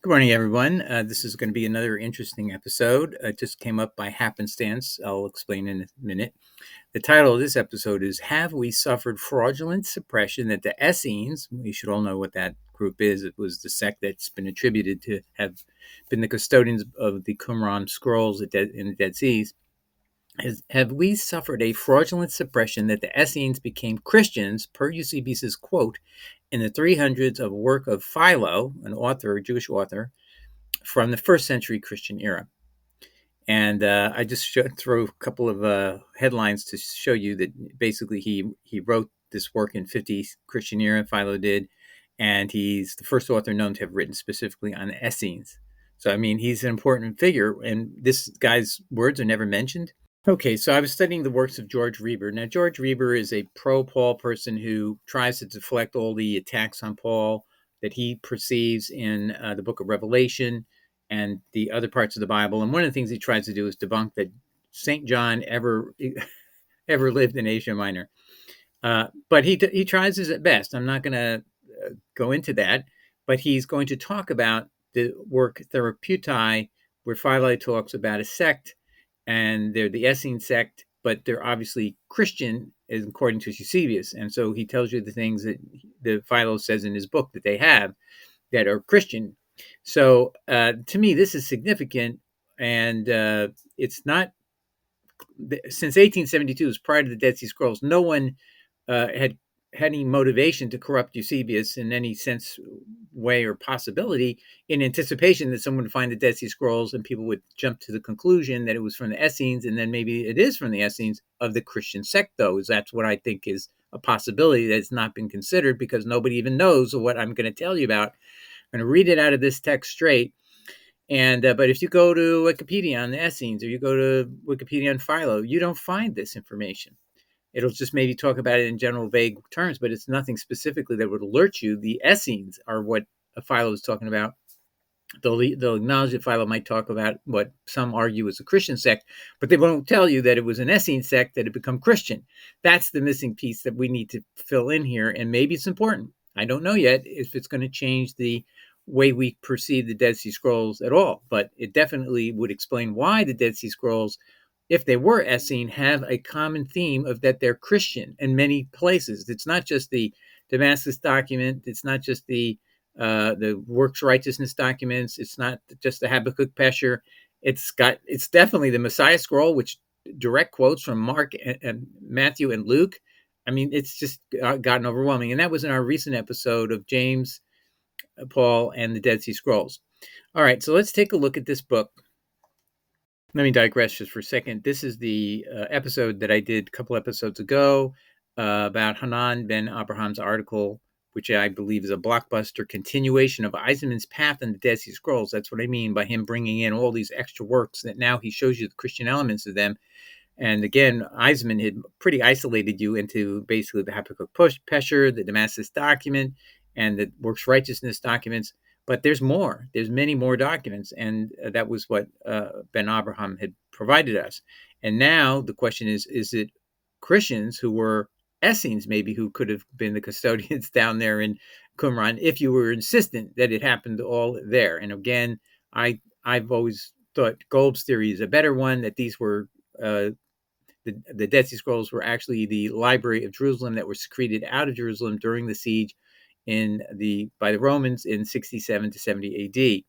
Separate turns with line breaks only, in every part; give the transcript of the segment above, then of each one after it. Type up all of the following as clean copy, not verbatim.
Good morning, everyone. This is going to be another interesting episode. It just came up by happenstance. I'll explain in a minute. The title of this episode is Have We Suffered Fraudulent Suppression that the Essenes, we should all know what that group is. It was the sect that's been attributed to have been the custodians of the Qumran scrolls in the Dead Seas. Have we suffered a fraudulent suppression that the Essenes became Christians, per Eusebius's quote, in the 300s of work of Philo, an author, a Jewish author, from the first century Christian era? And I just throw a couple of headlines to show you that basically he wrote this work in 50 Christian era, Philo did, and he's the first author known to have written specifically on Essenes. So, I mean, he's an important figure, and this guy's words are never mentioned. Okay, so I was studying the works of George Reber. Now, George Reber is a pro-Paul person who tries to deflect all the attacks on Paul that he perceives in the book of Revelation and the other parts of the Bible. And one of the things he tries to do is debunk that St. John ever lived in Asia Minor. But he tries his best. I'm not going to go into that, but he's going to talk about the work Therapeutae, where Philo talks about a sect, and they're the Essene sect, but they're obviously Christian, according to Eusebius. And so he tells you the things that the Philo says in his book that they have that are Christian. So to me, this is significant, and it's not since 1872, was prior to the Dead Sea Scrolls. No one had any motivation to corrupt Eusebius in any sense, way, or possibility, in anticipation that someone would find the Dead Sea Scrolls and people would jump to the conclusion that it was from the Essenes, and then maybe it is from the Essenes of the Christian sect, though. That's what I think is a possibility that's not been considered because nobody even knows what I'm going to tell you about. I'm going to read it out of this text straight. And but if you go to Wikipedia on the Essenes, or you go to Wikipedia on Philo, you don't find this information. It'll just maybe talk about it in general vague terms, but it's nothing specifically that would alert you. The Essenes are what Philo is talking about. They'll acknowledge that Philo might talk about what some argue is a Christian sect, but they won't tell you that it was an Essene sect that had become Christian. That's the missing piece that we need to fill in here, and maybe it's important. I don't know yet if it's going to change the way we perceive the Dead Sea Scrolls at all, but it definitely would explain why the Dead Sea Scrolls, if they were Essene, have a common theme of that they're Christian in many places. It's not just the Damascus document. It's not just the works righteousness documents. It's not just the Habakkuk Pesher. It's definitely the Messiah scroll, which direct quotes from Mark and Matthew and Luke. I mean, it's just gotten overwhelming. And that was in our recent episode of James, Paul, and the Dead Sea Scrolls. All right, so let's take a look at this book. Let me digress just for a second. This is the episode that I did a couple episodes ago about Hanan ben Abraham's article, which I believe is a blockbuster continuation of Eisenman's path in the Dead Sea Scrolls. That's what I mean by him bringing in all these extra works that now he shows you the Christian elements of them. And again, Eisenman had pretty isolated you into basically the Habakkuk Pesher, the Damascus document, and the works righteousness documents. But there's more. There's many more documents, and that was what Ben Abraham had provided us. And now the question is it Christians who were Essenes maybe who could have been the custodians down there in Qumran if you were insistent that it happened all there? And again, I've always thought Golb's theory is a better one, that these were the Dead Sea Scrolls were actually the Library of Jerusalem that were secreted out of Jerusalem during the siege by the Romans in 67 to 70 AD.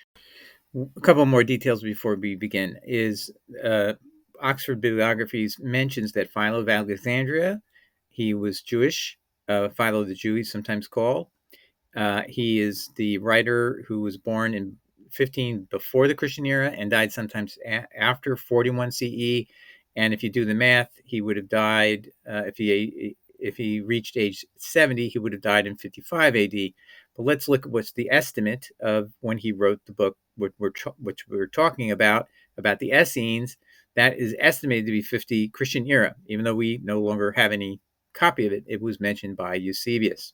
A couple more details before we begin is Oxford Bibliographies mentions that Philo of Alexandria, he was Jewish, Philo the Jew, he's sometimes called. He is the writer who was born in 15 before the Christian era and died sometimes after 41 CE. And if you do the math, he would have died if he reached age 70, he would have died in 55 AD. But let's look at what's the estimate of when he wrote the book, which we're talking about the Essenes. That is estimated to be 50 Christian era, even though we no longer have any copy of it. It was mentioned by Eusebius.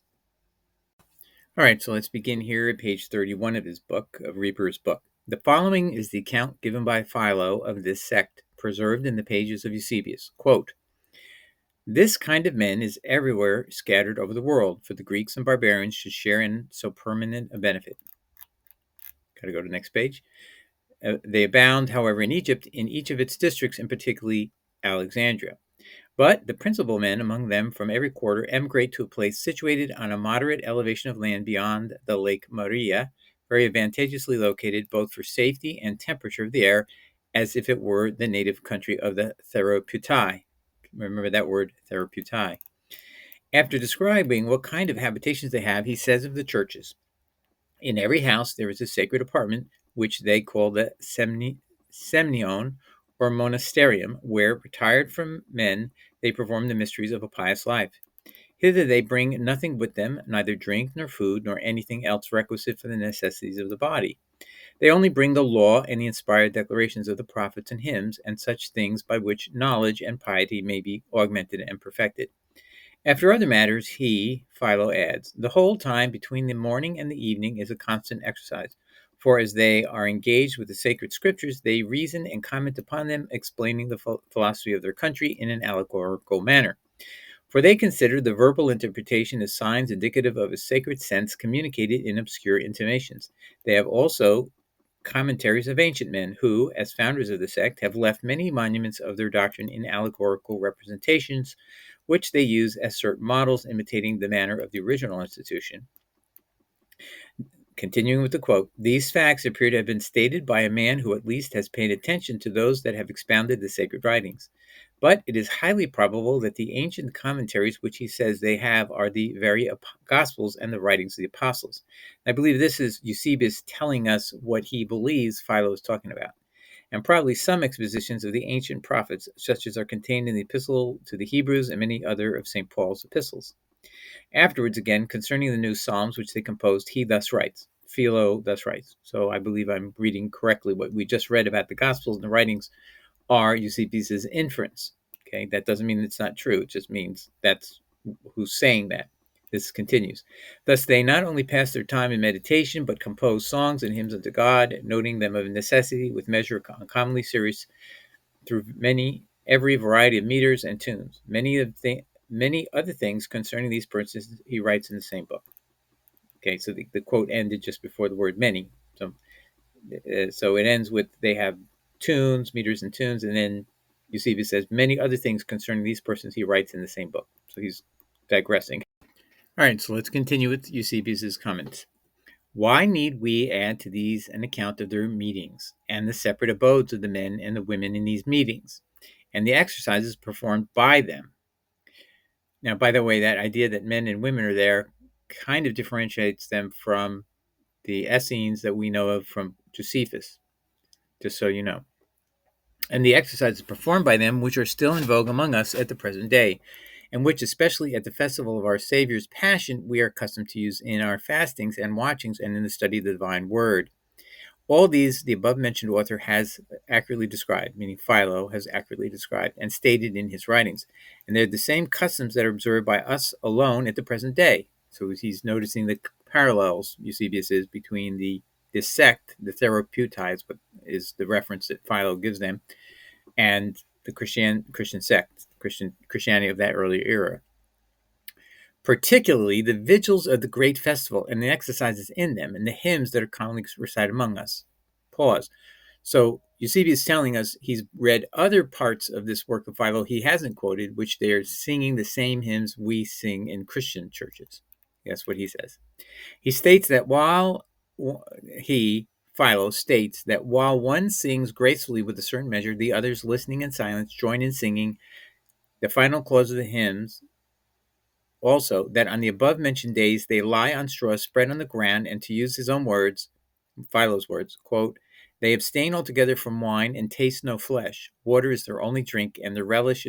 All right, so let's begin here at page 31 of his book, of Reber's book. The following is the account given by Philo of this sect, preserved in the pages of Eusebius. Quote, "This kind of men is everywhere scattered over the world, for the Greeks and barbarians should share in so permanent a benefit." Got to go to the next page. They abound, however, in Egypt, in each of its districts, and particularly Alexandria. But the principal men among them from every quarter emigrate to a place situated on a moderate elevation of land beyond the Lake Maria, very advantageously located both for safety and temperature of the air, as if it were the native country of the Therapeutae. Remember that word, Therapeutae. After describing what kind of habitations they have, he says of the churches, in every house there is a sacred apartment, which they call the Semnion, or monasterium, where, retired from men, they perform the mysteries of a pious life. Hither they bring nothing with them, neither drink nor food, nor anything else requisite for the necessities of the body. They only bring the law and the inspired declarations of the prophets and hymns, and such things by which knowledge and piety may be augmented and perfected. After other matters, he, Philo, adds, the whole time between the morning and the evening is a constant exercise, for as they are engaged with the sacred scriptures, they reason and comment upon them, explaining the philosophy of their country in an allegorical manner. For they consider the verbal interpretation as signs indicative of a sacred sense communicated in obscure intimations. They have also commentaries of ancient men who, as founders of the sect, have left many monuments of their doctrine in allegorical representations, which they use as certain models imitating the manner of the original institution. Continuing with the quote, these facts appear to have been stated by a man who at least has paid attention to those that have expounded the sacred writings. But it is highly probable that the ancient commentaries which he says they have are the very Gospels and the writings of the apostles. I believe this is Eusebius telling us what he believes Philo is talking about, and probably some expositions of the ancient prophets, such as are contained in the Epistle to the Hebrews and many other of St. Paul's epistles. Afterwards, again, concerning the new Psalms which they composed, he thus writes. Philo thus writes. So I believe I'm reading correctly what we just read about the Gospels and the writings are Eusebius' inference. Okay, that doesn't mean it's not true. It just means that's who's saying that. This continues. Thus, they not only pass their time in meditation, but compose songs and hymns unto God, noting them of necessity with measure uncommonly serious through every variety of meters and tunes. Many other things concerning these persons he writes in the same book. Okay, so the quote ended just before the word many. So it ends with they have tunes, meters, and tunes, and then Eusebius says many other things concerning these persons he writes in the same book. So he's digressing. All right, so let's continue with Eusebius's comments. Why need we add to these an account of their meetings and the separate abodes of the men and the women in these meetings, and the exercises performed by them? Now, by the way, that idea that men and women are there kind of differentiates them from the Essenes that we know of from Josephus, just so you know. And the exercises performed by them, which are still in vogue among us at the present day, and which, especially at the festival of our Savior's Passion, we are accustomed to use in our fastings and watchings and in the study of the divine word. All these, the above-mentioned author has accurately described, meaning Philo has accurately described and stated in his writings. And they're the same customs that are observed by us alone at the present day. So he's noticing the parallels, Eusebius is, between this sect, the Therapeutae is the reference that Philo gives them, and the Christian sect, Christianity of that earlier era. Particularly the vigils of the great festival and the exercises in them and the hymns that are commonly recited among us. Pause. So Eusebius is telling us he's read other parts of this work of Philo he hasn't quoted, which they're singing the same hymns we sing in Christian churches. That's what he says. He states that Philo states that while one sings gracefully with a certain measure, the others, listening in silence, join in singing the final clause of the hymns. Also, that on the above-mentioned days they lie on straw spread on the ground, and to use his own words, Philo's words, quote, they abstain altogether from wine and taste no flesh. Water is their only drink, and the relish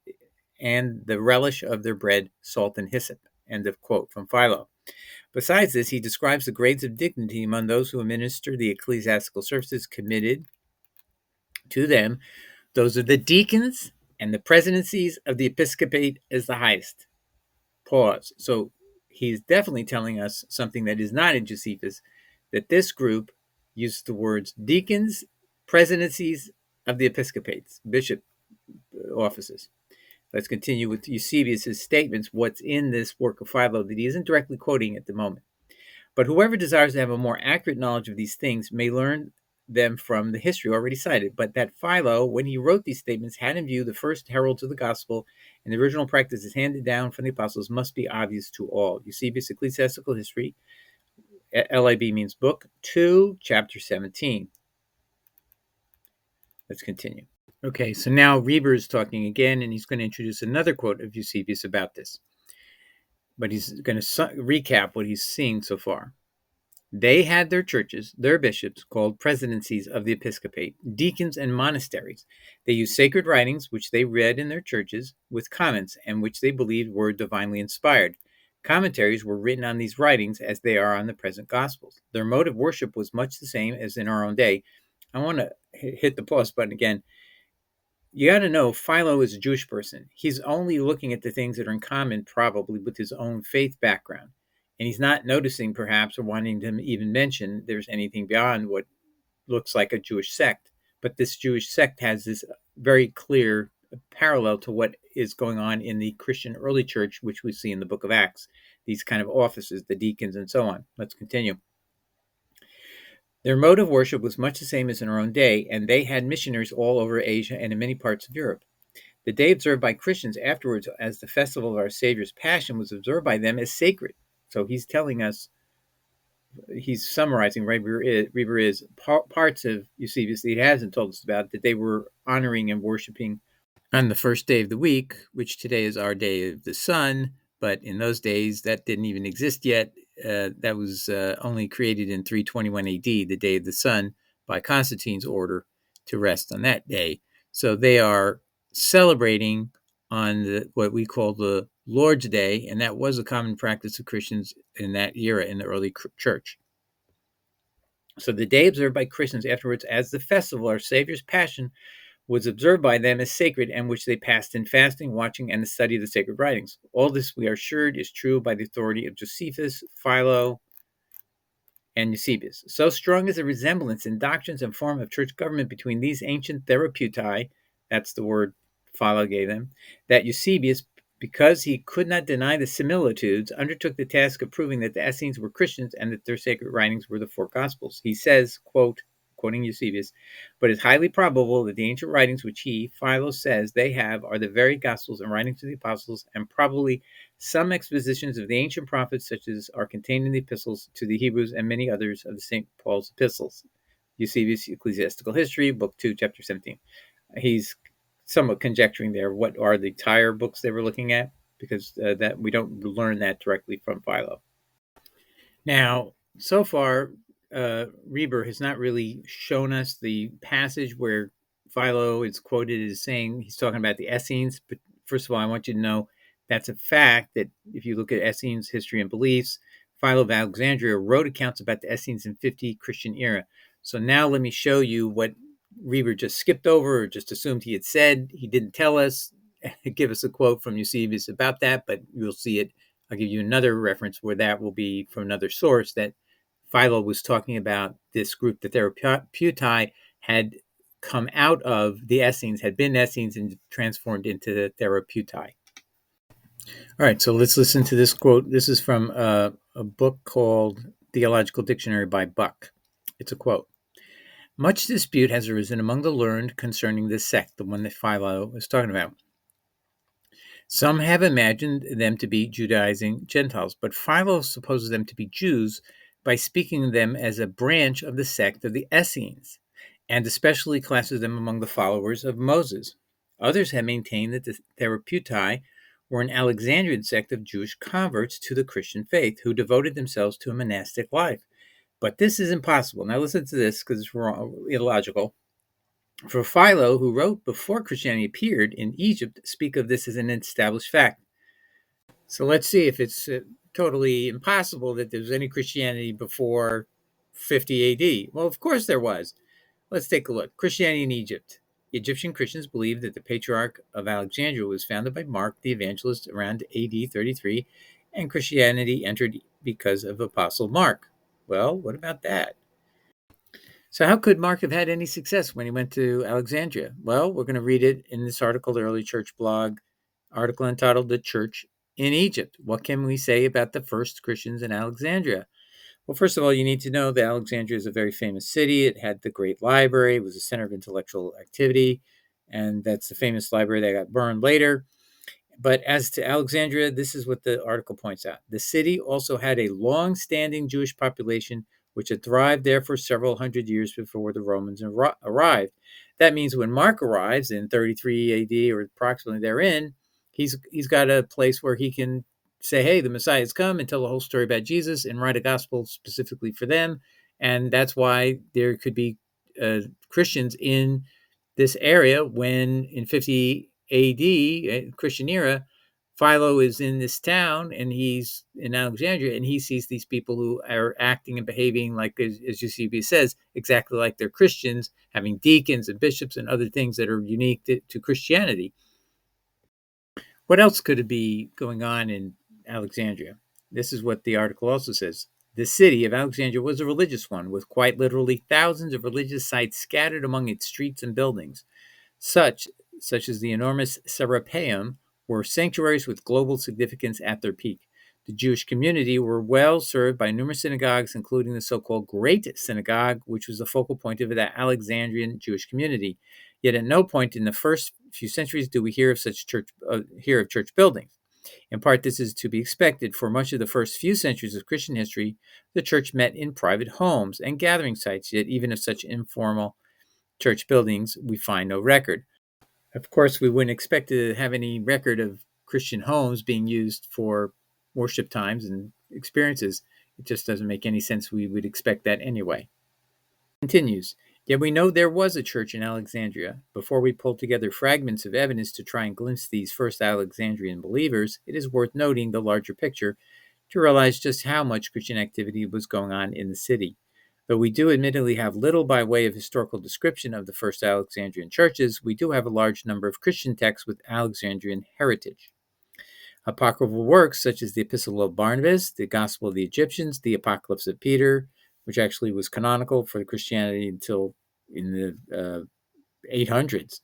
of their bread, salt and hyssop. End of quote from Philo. Besides this, he describes the grades of dignity among those who administer the ecclesiastical services committed to them. Those are the deacons, and the presidencies of the episcopate is the highest. Pause. So he's definitely telling us something that is not in Josephus, that this group uses the words deacons, presidencies of the episcopates, bishop offices. Let's continue with Eusebius' statements, what's in this work of Philo that he isn't directly quoting at the moment. But whoever desires to have a more accurate knowledge of these things may learn them from the history already cited. But that Philo, when he wrote these statements, had in view the first heralds of the gospel, and the original practices handed down from the apostles must be obvious to all. Eusebius, Ecclesiastical History, LIB means book 2, chapter 17. Let's continue. Okay, so now Reber is talking again, and he's going to introduce another quote of Eusebius about this. But he's going to recap what he's seeing so far. They had their churches, their bishops, called presidencies of the episcopate, deacons, and monasteries. They used sacred writings, which they read in their churches, with comments, and which they believed were divinely inspired. Commentaries were written on these writings as they are on the present Gospels. Their mode of worship was much the same as in our own day. I want to hit the pause button again. You got to know Philo is a Jewish person. He's only looking at the things that are in common, probably, with his own faith background. And he's not noticing, perhaps, or wanting to even mention there's anything beyond what looks like a Jewish sect. But this Jewish sect has this very clear parallel to what is going on in the Christian early church, which we see in the book of Acts, these kind of offices, the deacons and so on. Let's continue. Their mode of worship was much the same as in our own day, and they had missionaries all over Asia and in many parts of Europe. The day observed by Christians afterwards as the festival of our Savior's Passion was observed by them as sacred. So he's telling us, he's summarizing, Reber is parts of Eusebius that he hasn't told us about, that they were honoring and worshiping on the first day of the week, which today is our day of the sun, but in those days that didn't even exist yet. That was only created in 321 AD, the day of the sun, by Constantine's order to rest on that day. So they are celebrating on what we call the Lord's Day, and that was a common practice of Christians in that era in the early church. So the day observed by Christians afterwards as the festival, our Savior's Passion, was observed by them as sacred, and which they passed in fasting, watching, and the study of the sacred writings. All this, we are assured, is true by the authority of Josephus, Philo, and Eusebius. So strong is the resemblance in doctrines and form of church government between these ancient therapeutai, that's the word Philo gave them, that Eusebius, because he could not deny the similitudes, undertook the task of proving that the Essenes were Christians and that their sacred writings were the four Gospels. He says, quote, quoting Eusebius, but it's highly probable that the ancient writings which he, Philo, says they have are the very Gospels and writings of the Apostles, and probably some expositions of the ancient prophets, such as are contained in the epistles to the Hebrews and many others of the St. Paul's epistles. Eusebius, Ecclesiastical History, Book 2, Chapter 17. He's somewhat conjecturing there what are the entire books they were looking at, because that we don't learn that directly from Philo. Now, so far, Reber has not really shown us the passage where Philo is quoted as saying he's talking about the Essenes. But first of all, I want you to know that's a fact that if you look at Essenes' history and beliefs, Philo of Alexandria wrote accounts about the Essenes in 50 Christian era. So now let me show you what Reber just skipped over or just assumed he had said. He didn't tell us, give us a quote from Eusebius about that, but you'll see it. I'll give you another reference where that will be from another source, that Philo was talking about this group, the Therapeutai, had come out of the Essenes, had been Essenes and transformed into the Therapeutai. All right, so let's listen to this quote. This is from a book called Theological Dictionary by Buck. It's a quote. Much dispute has arisen among the learned concerning this sect, the one that Philo was talking about. Some have imagined them to be Judaizing Gentiles, but Philo supposes them to be Jews by speaking of them as a branch of the sect of the Essenes, and especially classes them among the followers of Moses. Others have maintained that the Therapeutai were an Alexandrian sect of Jewish converts to the Christian faith who devoted themselves to a monastic life. But this is impossible. Now listen to this, because it's wrong, illogical. For Philo, who wrote before Christianity appeared in Egypt, speak of this as an established fact. So let's see if it's totally impossible that there was any Christianity before 50 AD. Well, of course there was. Let's take a look. Christianity in Egypt. Egyptian Christians believed that the Patriarch of Alexandria was founded by Mark the Evangelist around AD 33, and Christianity entered because of Apostle Mark. Well, what about that? So how could Mark have had any success when he went to Alexandria? Well, we're going to read it in this article, the Early Church blog, article entitled The Church in Egypt. What can we say about the first Christians in Alexandria? Well, first of all, you need to know that Alexandria is a very famous city. It had the great library, it was a center of intellectual activity, and that's the famous library that got burned later. But as to Alexandria, this is what the article points out. The city also had a long standing Jewish population which had thrived there for several hundred years before the Romans arrived. That means when Mark arrives in 33 AD or approximately therein, he's got a place where he can say, hey, the Messiah has come, and tell the whole story about Jesus and write a gospel specifically for them. And that's why there could be Christians in this area when in 50 AD, Christian era, Philo is in this town and he's in Alexandria and he sees these people who are acting and behaving like, as Eusebius says, exactly like they're Christians, having deacons and bishops and other things that are unique to Christianity. What else could it be going on in Alexandria? This is what the article also says. The city of Alexandria was a religious one, with quite literally thousands of religious sites scattered among its streets and buildings. Such, such as the enormous Serapeum, were sanctuaries with global significance at their peak. The Jewish community were well served by numerous synagogues, including the so-called Great Synagogue, which was the focal point of the Alexandrian Jewish community. Yet at no point in the first few centuries do we hear of church buildings. In part, this is to be expected. For much of the first few centuries of Christian history, the church met in private homes and gathering sites, yet even of such informal church buildings, we find no record. Of course, we wouldn't expect to have any record of Christian homes being used for worship times and experiences. It just doesn't make any sense. We would expect that anyway. Continues. Yet we know there was a church in Alexandria. Before we pull together fragments of evidence to try and glimpse these first Alexandrian believers, it is worth noting the larger picture to realize just how much Christian activity was going on in the city. Though we do admittedly have little by way of historical description of the first Alexandrian churches, we do have a large number of Christian texts with Alexandrian heritage. Apocryphal works such as the Epistle of Barnabas, the Gospel of the Egyptians, the Apocalypse of Peter, which actually was canonical for Christianity until in the 800s,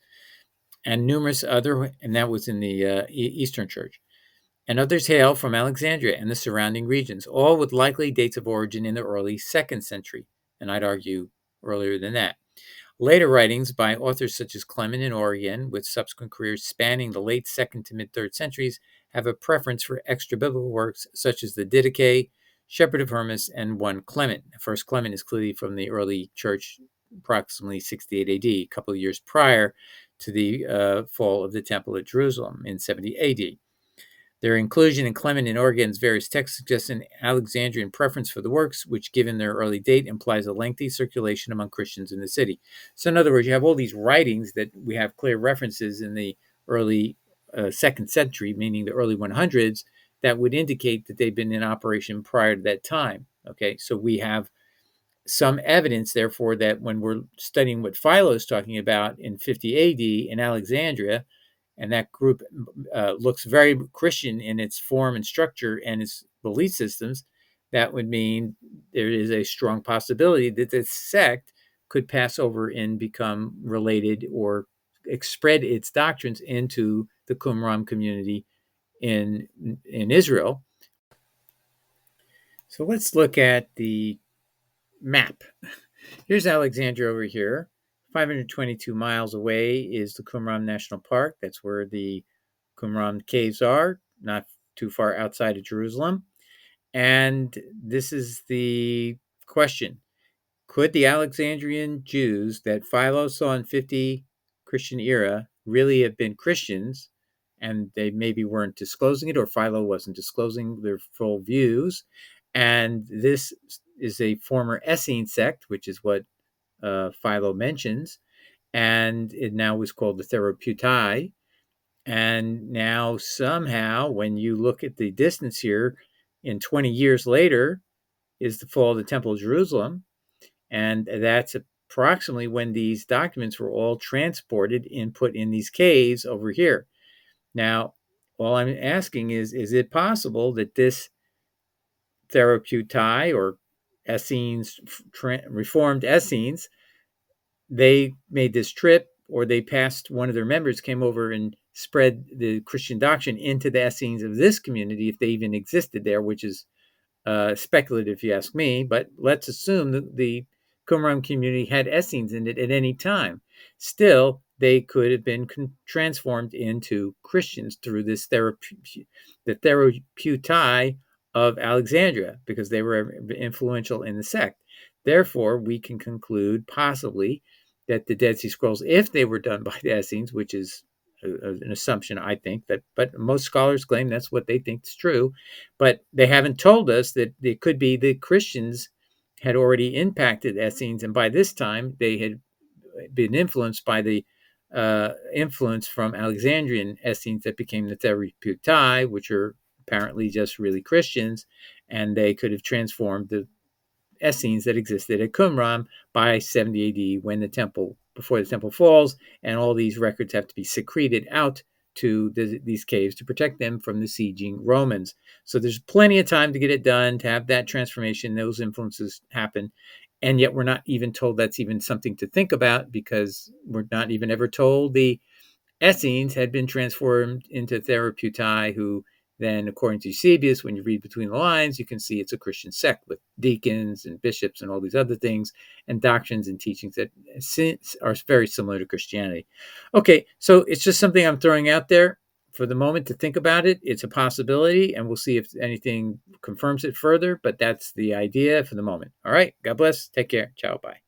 and numerous other, and that was in the Eastern Church. And others hail from Alexandria and the surrounding regions, all with likely dates of origin in the early 2nd century, and I'd argue earlier than that. Later writings by authors such as Clement and Origen, with subsequent careers spanning the late 2nd to mid-3rd centuries, have a preference for extra-biblical works such as the Didache, Shepherd of Hermas, and 1 Clement. First Clement is clearly from the early church, approximately 68 AD, a couple of years prior to the fall of the Temple at Jerusalem in 70 AD. Their inclusion in Clement and Origen's various texts suggests an Alexandrian preference for the works, which, given their early date, implies a lengthy circulation among Christians in the city. So, in other words, you have all these writings that we have clear references in the early 2nd century, meaning the early 100s, that would indicate that they've been in operation prior to that time. Okay, so we have some evidence, therefore, that when we're studying what Philo is talking about in 50 AD in Alexandria, and that group looks very Christian in its form and structure and its belief systems, that would mean there is a strong possibility that this sect could pass over and become related or spread its doctrines into the Qumran community in Israel. So let's look at the map. Here's Alexandria over here. 522 miles away is the Qumran National Park. That's where the Qumran caves are, not too far outside of Jerusalem. And this is the question. Could the Alexandrian Jews that Philo saw in 50 Christian era really have been Christians, and they maybe weren't disclosing it, or Philo wasn't disclosing their full views? And this is a former Essene sect, which is what Philo mentions, and it now was called the Therapeutae. And now somehow, when you look at the distance here, in 20 years later is the fall of the Temple of Jerusalem, and that's approximately when these documents were all transported and put in these caves over here. Now, all I'm asking is it possible that this Therapeutae or Essenes, Reformed Essenes, they made this trip, or they passed, one of their members came over and spread the Christian doctrine into the Essenes of this community, if they even existed there, which is speculative, if you ask me, but let's assume that the Qumran community had Essenes in it at any time. Still, they could have been transformed into Christians through the Therapeutae of Alexandria, because they were influential in the sect. Therefore, we can conclude possibly that the Dead Sea Scrolls, if they were done by the Essenes, which is an assumption, I think, but most scholars claim that's what they think is true, but they haven't told us that it could be the Christians had already impacted Essenes, and by this time they had been influenced by the influence from Alexandrian Essenes that became the Therapeutae, which are apparently just really Christians, and they could have transformed the Essenes that existed at Qumran by 70 AD before the temple falls, and all these records have to be secreted out to these caves to protect them from the sieging Romans. So there's plenty of time to get it done, to have that transformation, those influences happen. And yet we're not even told that's even something to think about, because we're not even ever told the Essenes had been transformed into Therapeutae, who then, according to Eusebius, when you read between the lines, you can see it's a Christian sect with deacons and bishops and all these other things, and doctrines and teachings that are very similar to Christianity. Okay, so it's just something I'm throwing out there for the moment to think about it. It's a possibility, and we'll see if anything confirms it further, but that's the idea for the moment. All right, God bless. Take care. Ciao. Bye.